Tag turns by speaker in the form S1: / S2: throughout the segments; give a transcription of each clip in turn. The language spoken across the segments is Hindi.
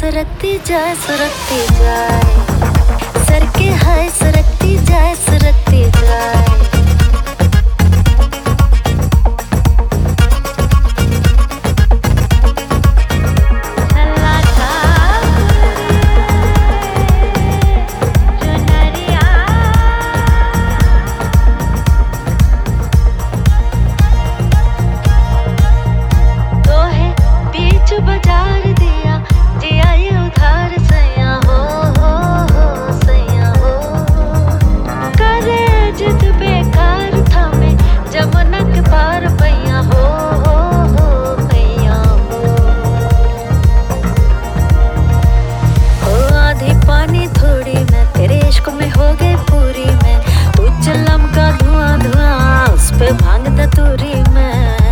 S1: सरकती जाए सर के हाय सरकती जाए बाजार दिया जिया ये उधार सैया हो सैया हो करे जिद बेकार था मैं जमुना के पार पैया हो पैया हो आधी पानी थोड़ी मैं तेरे इश्क में हो गई पूरी मैं तू चलम का धुआं धुआं उस पे भांग दतूरी मैं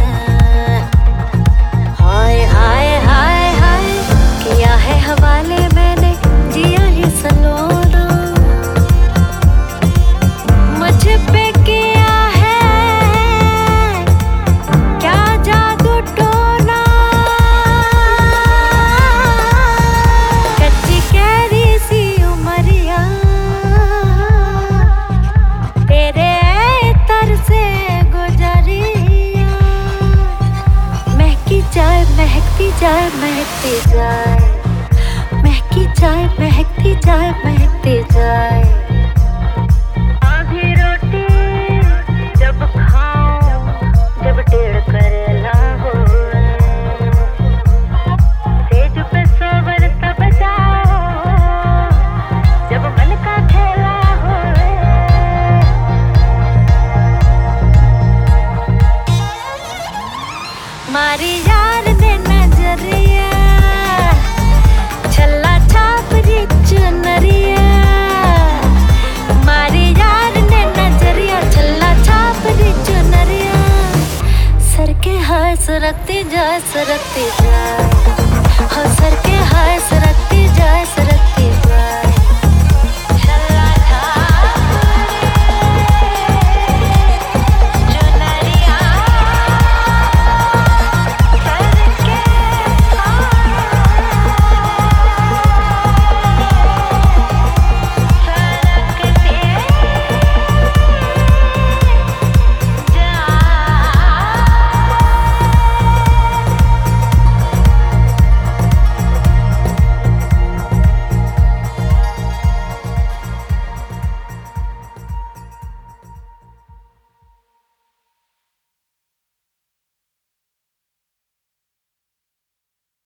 S1: हाय हाय हाय हाय किया है हवाले मैंने जिया ही सलोना मुझ पे किया है क्या जादू टोना कच्ची कैरी सी उमरिया तेरे तर से गुजरिया महकती जाए महकती जाए महकती जाए महकती जाए महकती जाए आधी रोटी जब खाऊं जब टेढ़ करेला हो सेज पे सोवर तब जाओ जब मन का खेला हो मारी यार ने नजरिया छल्ला छाप रिच नरिया मारी यार ने नजरिया छल्ला छाप रिच नरिया सर के हाय सरकती जाए